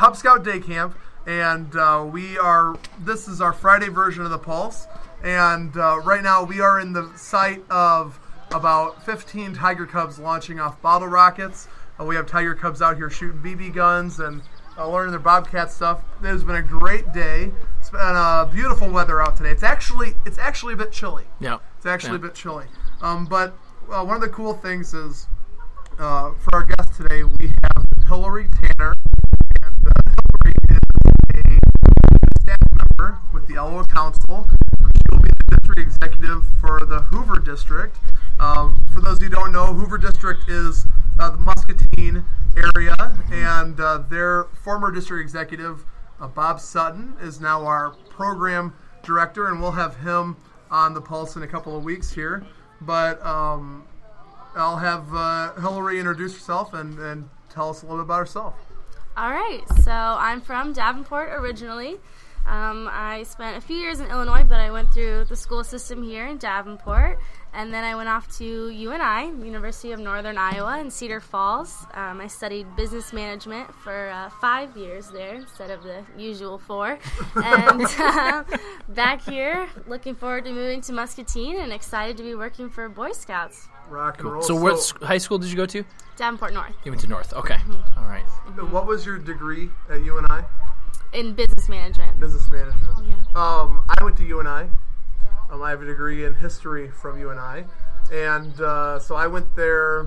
Cub Scout Day Camp, and this is our Friday version of the Pulse. And right now we are in the sight of about 15 Tiger Cubs launching off bottle rockets. We have Tiger Cubs out here shooting BB guns and learning their Bobcat stuff. It has been a great day. It's been beautiful weather out today. It's actually a bit chilly. Yeah. It's actually a bit chilly. But one of the cool things is for our guest today, we have Hillary Tanner. And Hillary is a staff member with the Elwood Council. She will be the district executive for the Hoover District. For those of you who don't know, Hoover District is the Muscatine area, and their former district executive, Bob Sutton, is now our program director, and we'll have him on the Pulse in a couple of weeks here. But I'll have Hillary introduce herself and tell us a little bit about herself. All right, so I'm from Davenport originally. I spent a few years in Illinois, but I went through the school system here in Davenport, and then I went off to UNI, University of Northern Iowa in Cedar Falls. I studied business management for 5 years there instead of the usual 4. And back here, looking forward to moving to Muscatine and excited to be working for Boy Scouts. Rock and roll. So what high school did you go to? Davenport North. You went to North. Okay. All right. What was your degree at UNI? In business management. Business management. Yeah. I went to UNI. I have a degree in history from UNI. And so I went there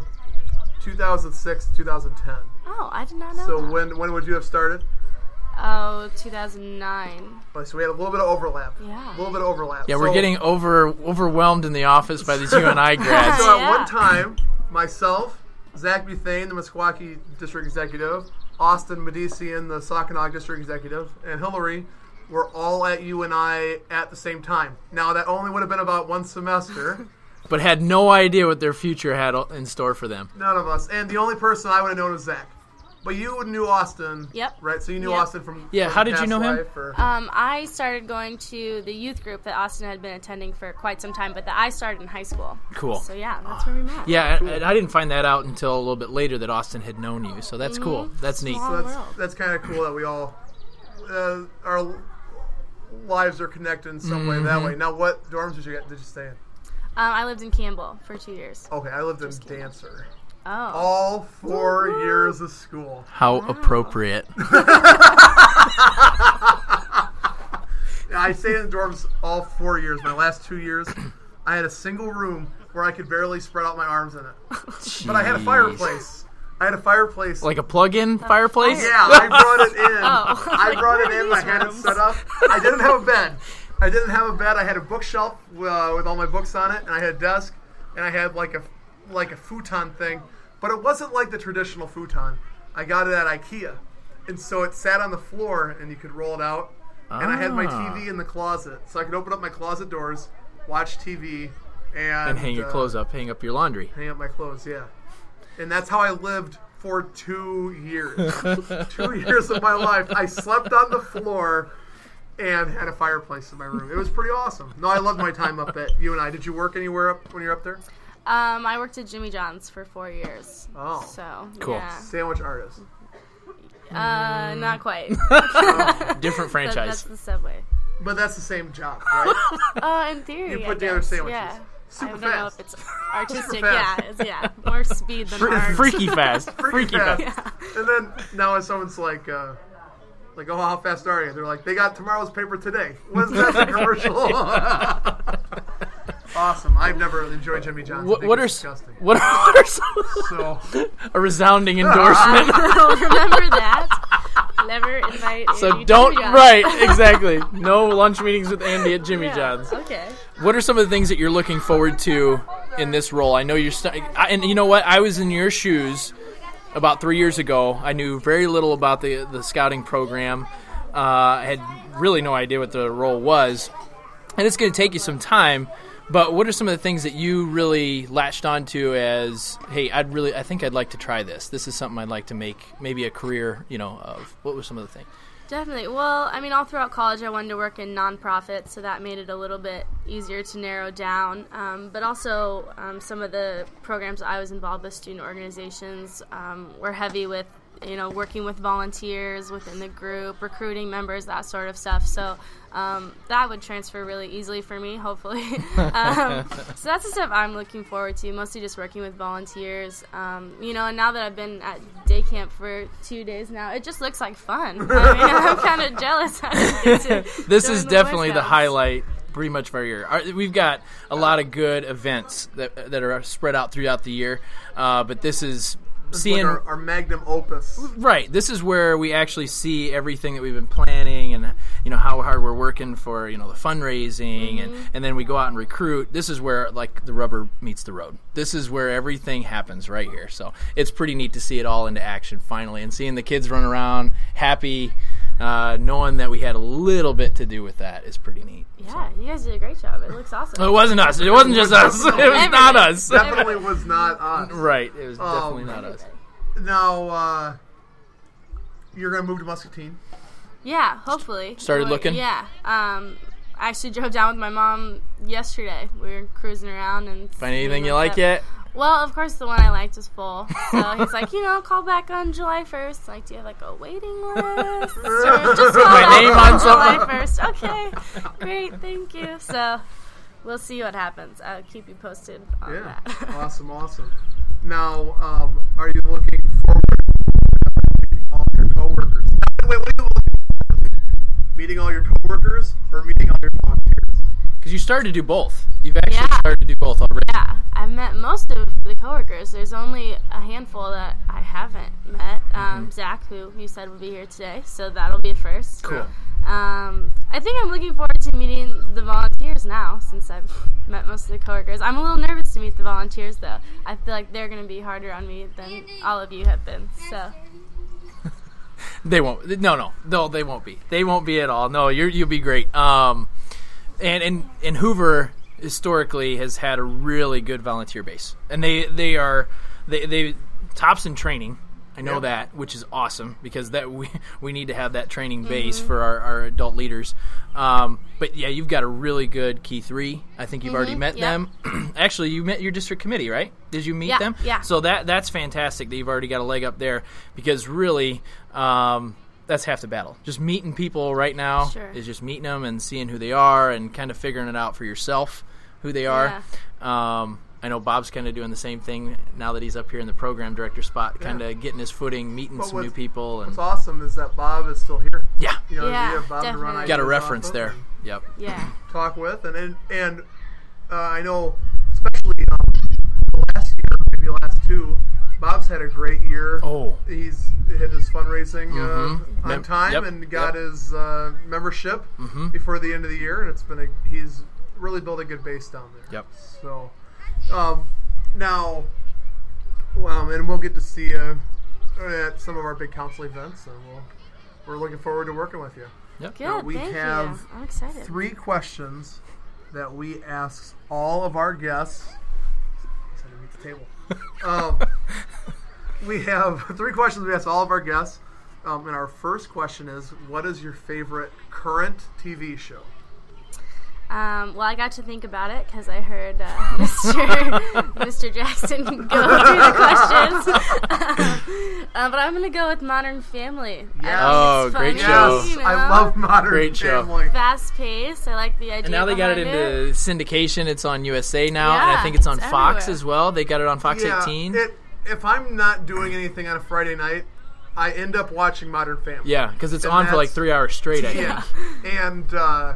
2006 to 2010. Oh, I did not know So that. when would you have started? Oh, 2009. So we had a little bit of overlap. Yeah. A little bit of overlap. Yeah, so, we're getting overwhelmed in the office by these UNI grads. So at Yeah. one time, myself, Zach Buthain, the Meskwaki District Executive, Austin Medician, the Sauconog District Executive, and Hillary were all at UNI at the same time. Now, that only would have been about one semester. But had no idea what their future had in store for them. None of us. And the only person I would have known was Zach. But you knew Austin. Yep. Right? So you knew Yep. Austin from How did you past know him? life, or- I started going to the youth group that Austin had been attending for quite some time, but I started in high school. Cool. So yeah, that's where we met. Yeah, I didn't find that out until a little bit later that Austin had known you. So that's cool. That's neat. Small So world. that's kind of cool that we all, our lives are connected in some way that way. Now, what dorms did you stay in? I lived in Campbell for 2 years. Okay, I lived in Dancer. Oh. All 4 years of school. How appropriate. I stayed in dorms all 4 years. My last 2 years, I had a single room where I could barely spread out my arms in it. But I had a fireplace. Like a plug-in fireplace? Yeah, I brought it in. Oh. I brought it in. I These had it rooms. set up. I didn't have a bed. I had a bookshelf with all my books on it, and I had a desk, and I had like a futon thing. But it wasn't like the traditional futon. I got it at IKEA. And so it sat on the floor, and you could roll it out. And I had my TV in the closet. So I could open up my closet doors, watch TV, And hang your clothes up, hang up your laundry. Hang up my clothes, yeah. And that's how I lived for 2 years. 2 years of my life. I slept on the floor and had a fireplace in my room. It was pretty awesome. No, I loved my time up at UNI. Did you work anywhere when you were up there? I worked at Jimmy John's for 4 years. Oh. So, Cool. yeah. Sandwich artist. Not quite. Different franchise. That's the Subway. But that's the same job, right? In theory, You put I together guess. sandwiches. Yeah. Super I don't know fast. if it's artistic. Super fast. More speed than art. Freaky fast. Freaky fast. Yeah. And then now when someone's like, oh, how fast are you? They're like, they got tomorrow's paper today. Wasn't that the commercial? Awesome. I've never enjoyed Jimmy John's. What are disgusting. some So a resounding endorsement? Remember that. Never invite So Andy to don't Jimmy John's. right, exactly. No lunch meetings with Andy at Jimmy Yeah, John's. Okay. What are some of the things that you're looking forward to in this role? I know you're and you know what? I was in your shoes about 3 years ago. I knew very little about the scouting program. I had really no idea what the role was. And it's going to take you some time, but what are some of the things that you really latched onto as, hey, I think I'd like to try this. This is something I'd like to make maybe a career, of. What were some of the things? Definitely. Well, I mean, all throughout college, I wanted to work in nonprofits, so that made it a little bit easier to narrow down. But also, some of the programs I was involved with, student organizations, were heavy with working with volunteers within the group, recruiting members, that sort of stuff. So that would transfer really easily for me, hopefully. So that's the stuff I'm looking forward to, mostly just working with volunteers. And now that I've been at day camp for 2 days now, it just looks like fun. I'm kind of jealous. This is definitely the highlight pretty much of our year. We've got a lot of good events that are spread out throughout the year, but this is seeing like our magnum opus. Right. This is where we actually see everything that we've been planning, and how hard we're working for the fundraising, and then we go out and recruit. This is where like the rubber meets the road. This is where everything happens right here. So it's pretty neat to see it all into action finally, and seeing the kids run around happy, knowing that we had a little bit to do with that is pretty neat. Yeah, you guys did a great job. It looks awesome. It wasn't us. It wasn't just us. It was not us. Definitely was not us. Right. It was definitely not us. Now, you're going to move to Muscatine? Yeah, hopefully. Started looking? Yeah. I actually drove down with my mom yesterday. We were cruising around and find anything you like yet? Well, of course, the one I liked was full. So he's like, call back on July 1st. Like, do you have like a waiting list? Or just call my name on July 1st. Okay, great, thank you. So we'll see what happens. I'll keep you posted on that. Awesome. Now, are you looking forward to meeting all your coworkers? Wait, what are you looking for? Meeting all your coworkers or meeting all your volunteers? Because you started to do both. You've actually started to do both already. Yeah, I've met most of the coworkers. There's only a handful that I haven't met. Zach, who you said would be here today, so that'll be a first. Cool. I think I'm looking forward to meeting the volunteers now, since I've met most of the coworkers. I'm a little nervous to meet the volunteers, though. I feel like they're going to be harder on me than all of you have been. So they won't. No, they won't be. They won't be at all. No, you'll be great. And Hoover historically has had a really good volunteer base, and they tops in training. I know that, which is awesome, because that we need to have that training base for our adult leaders. But yeah, you've got a really good Key 3. I think you've already met them. Actually, you met your district committee, right? Did you meet them? Yeah. So that's fantastic that you've already got a leg up there, because really that's half the battle. Just meeting people right now is just meeting them and seeing who they are and kind of figuring it out for yourself, who they are. I know Bob's kind of doing the same thing now that he's up here in the program director spot, kind of getting his footing, meeting some new people. And what's awesome is that Bob is still here. Yeah. You have Bob to run. Got a reference there. Yep. Yeah. Talk with, and I know, especially the last year, maybe last two, Bob's had a great year. Oh. He's hit his fundraising on time and got his membership before the end of the year, and it's been he's really built a good base down there. Yep. So. Now, and we'll get to see you at some of our big council events, and we're looking forward to working with you. Yep. Good, now, we thank have you. I'm excited. 3 questions that we ask all of our guests. I said the table. We have 3 questions we ask all of our guests, and our first question is, what is your favorite current TV show? Well, I got to think about it because I heard Mr. Jackson go through the questions. But I'm going to go with Modern Family. Yeah. Great show. Yes, I love Modern Family. Fast paced. I like the idea. And now they got it into syndication. It's on USA now, and I think it's on Fox as well. They got it on Fox 18. If I'm not doing anything on a Friday night, I end up watching Modern Family. Yeah, because it's on for like 3 hours straight, I think. Yeah. And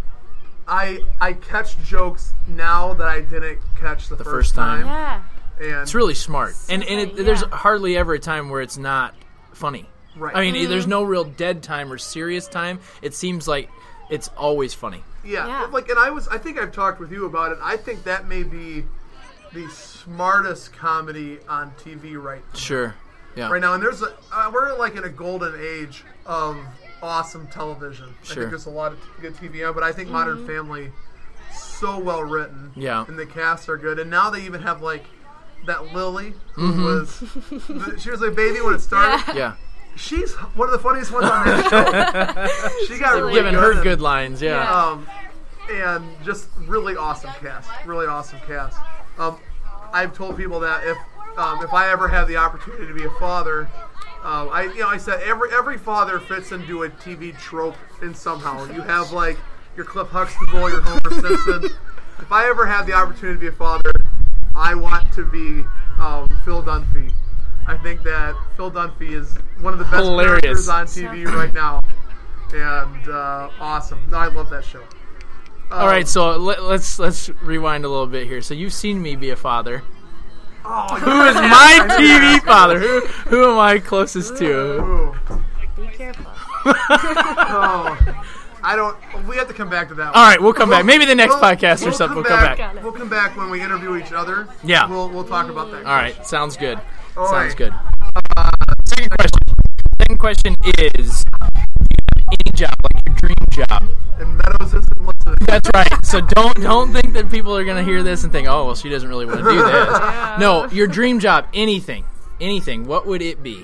I catch jokes now that I didn't catch the first time. Yeah. And it's really smart. And there's hardly ever a time where it's not funny. Right. I mean, there's no real dead time or serious time. It seems like it's always funny. Yeah. And I think I've talked with you about it. I think that may be the smartest comedy on TV right now. Sure. Yeah. Right now, and we're like in a golden age of awesome television. Sure. I think there's a lot of good TV on, but I think Modern Family, so well written. Yeah. And the casts are good. And now they even have like that Lily, who she was a baby when it started. Yeah. She's one of the funniest ones on that show. She got really giving her good lines, and just really awesome cast. Really awesome cast. I've told people that if I ever have the opportunity to be a father, I said every father fits into a TV trope in somehow. You have like your Cliff Huxtable, your Homer Simpson. If I ever had the opportunity to be a father, I want to be Phil Dunphy. I think that Phil Dunphy is one of the best characters on TV right now, and awesome. No, I love that show. All right, so let's rewind a little bit here. So you've seen me be a father. Oh, who is my TV father? Who am I closest to? Be careful. I don't. We have to come back to that. All right, we'll come back. Maybe the next podcast or something. We'll come back. We'll come back when we interview each other. Yeah. We'll talk about that. All right, sounds good. All sounds right. good. Second question is, any job, like your dream job. And Meadows isn't listening. That's right. So don't think that people are going to hear this and think, oh, well, she doesn't really want to do this. Yeah. No, your dream job, anything. What would it be?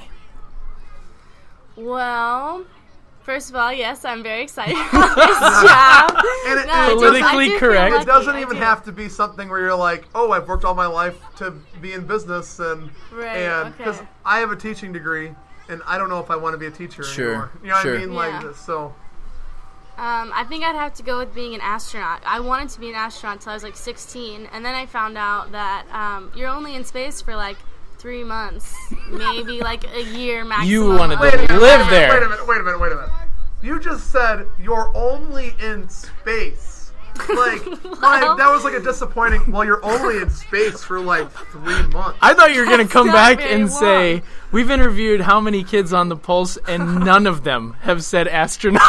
Well, first of all, yes, I'm very excited about this job. And politically correct. It doesn't even have to be something where you're like, oh, I've worked all my life to be in business, and because I have a teaching degree, and I don't know if I want to be a teacher anymore. You know what I mean? Like this. So. I think I'd have to go with being an astronaut. I wanted to be an astronaut until I was like 16, and then I found out that you're only in space for like 3 months, maybe like a year maximum. You wanted to live there. Wait a minute. You just said you're only in space. Like, that was like a disappointing. Well, you're only in space for like 3 months. I thought you were going to come back and long. say, we've interviewed how many kids on the Pulse, and none of them have said astronaut.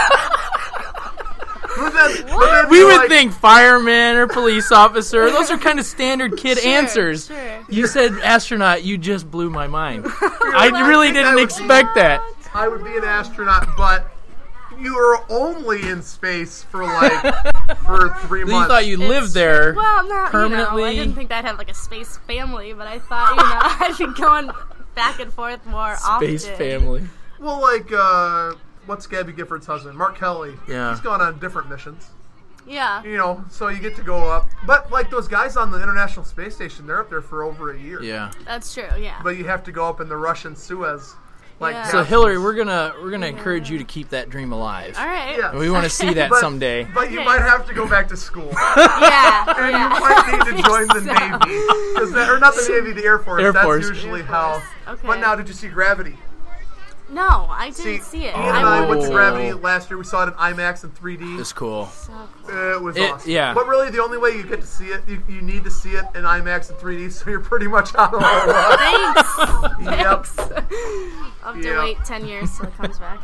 We would think fireman or police officer. Those are kind of standard kid answers. Sure. You said astronaut. You just blew my mind. I really didn't expect that. I would be an astronaut, but you were only in space for for 3 months. You thought you lived there permanently. I didn't think I'd have like a space family, but I thought I'd be going back and forth more often. Space family. Well, what's Gabby Gifford's husband? Mark Kelly. Yeah. He's gone on different missions. Yeah. So you get to go up. But, those guys on the International Space Station, they're up there for over a year. Yeah. That's true, yeah. But you have to go up in the Russian Suez. So, Hillary, we're gonna encourage you to keep that dream alive. All right. Yeah. We want to see that someday. But you might have to go back to school. Yeah. And you might need to join the Navy. Or not the Navy, the Air Force. That's usually how. Okay. But now, did you see Gravity? No, I didn't see it. Ian and I went to Gravity last year. We saw it in IMAX and 3D. It's cool. So cool. It was awesome. Yeah. But really, the only way you get to see it, you need to see it in IMAX and 3D, so you're pretty much out of all luck. Thanks. Yep. I'll have to wait 10 years till it comes back.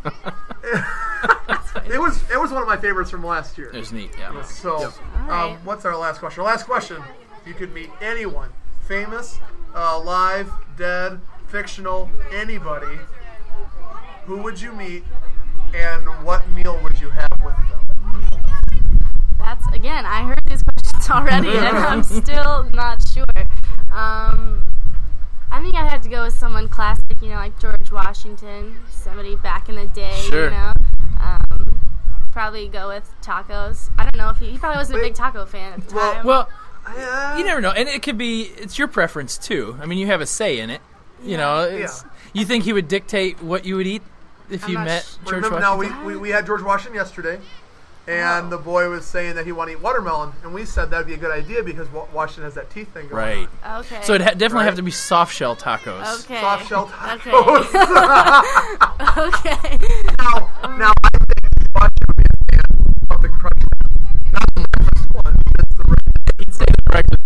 It was one of my favorites from last year. It was neat, yeah. So, right. What's our last question? Our last question. You could meet anyone, famous, live, dead, fictional, anybody. Who would you meet, and what meal would you have with them? That's, again, I heard these questions already, and I'm still not sure. I think I'd have to go with someone classic, like George Washington, somebody back in the day, Sure. Probably go with tacos. I don't know if he probably wasn't a big taco fan at the time. Well, you never know, and it's your preference too. I mean, you have a say in it. You think he would dictate what you would eat if you met George Washington? No, we had George Washington yesterday, and the boy was saying that he wanted to eat watermelon, and we said that would be a good idea because Washington has that teeth thing going on. Okay. So it'd definitely have to be soft shell tacos. Okay. Soft shell tacos. Okay. Now I think Washington would be a fan of the crunch wrap. Not the breakfast one, it's the He'd say the breakfast.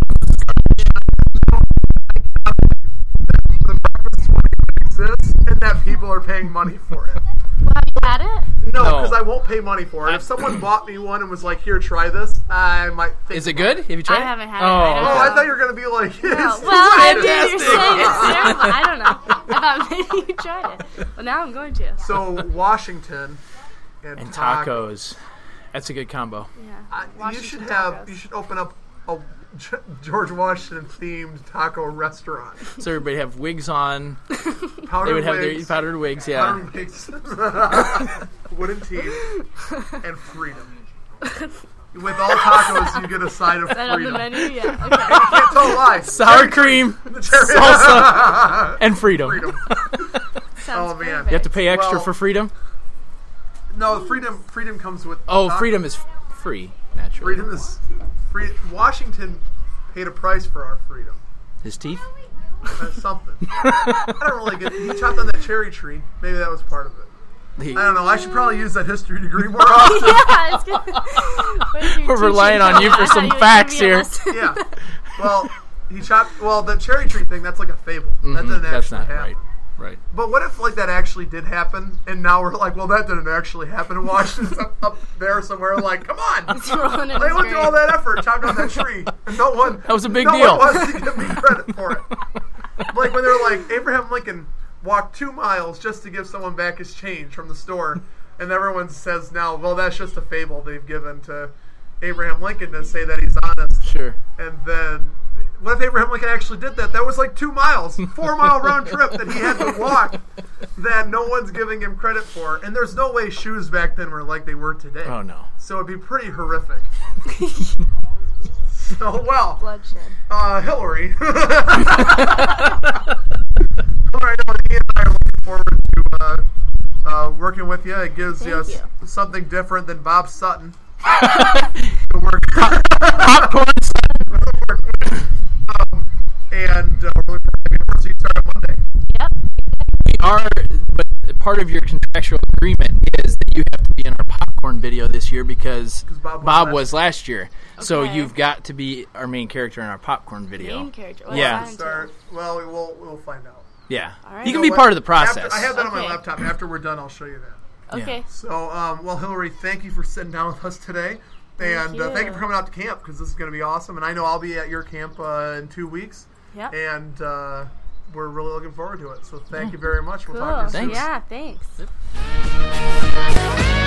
The breakfast one exists and that people are paying money for it. Have you had it? No, because I won't pay money for it. If someone bought me one and was like, "Here, try this," I might think. Is it good? Have you tried it? I haven't had it. I thought you were gonna be like, No. "It's Well, maybe fantastic." you're saying it's terrible. I don't know. I thought maybe you tried it. Well, now I'm going to. So Washington and tacos. That's a good combo. Yeah. You should open up a George Washington themed taco restaurant. So everybody have wigs on. Powdered They would have wigs, their powdered wigs, yeah. powdered wigs, wooden teeth, and freedom. With all tacos, you get a side of Is that on the freedom. menu? Yeah. Okay. Can't tell a lie. Sour cream, salsa, and freedom. Freedom. sounds Oh, man. perfect. You have to pay extra Well- for freedom? No, freedom comes with. Oh, taco. freedom is free, naturally. Freedom is free. Washington paid a price for our freedom. His teeth? That's something. I don't really get. He chopped on that cherry tree. Maybe that was part of it. He- I don't know. I should probably use that history degree more often. Yeah, it's good. We're relying on you for some facts here. Yeah. Well, he chopped. Well, the cherry tree thing. That's like a fable. That didn't That's actually not happen. right. But what if like that actually did happen, and now we're like, well, that didn't actually happen in Washington, up there somewhere. Like, come on, rolling in they his went through grave. all that effort, chopped down that tree, and no one. That was a big no deal. one wants to give me credit for it. Like when they're like, Abraham Lincoln walked 2 miles just to give someone back his change from the store, and everyone says now, well, that's just a fable they've given to Abraham Lincoln to say that he's honest. Sure. And then, what if Abraham Lincoln actually did that? That was like 2 miles, 4 mile round trip that he had to walk that no one's giving him credit for. And there's no way shoes back then were like they were today. Oh, no. So it'd be pretty horrific. So, well, Bloodshed. Hillary. All right, he and I are looking forward to working with you. It gives Thank you you. something different than Bob Sutton. Popcorn. And we're looking forward to you start on Monday. Yep. But part of your contractual agreement is that you have to be in our popcorn video this year because Bob was last year. So Okay. you've got to be our main character in our popcorn video. Main character. What Yeah. is that Start. Well, we'll find out. Yeah. All right. You can You be know part what? of the process. I have that on my Okay. laptop. After we're done, I'll show you that. Okay. So, well, Hillary, thank you for sitting down with us today. And you. thank you for coming out to camp because this is going to be awesome. And I know I'll be at your camp in 2 weeks. Yep. And we're really looking forward to it. So thank you very much. We'll Cool. talk to you soon. Thanks. Yeah, thanks.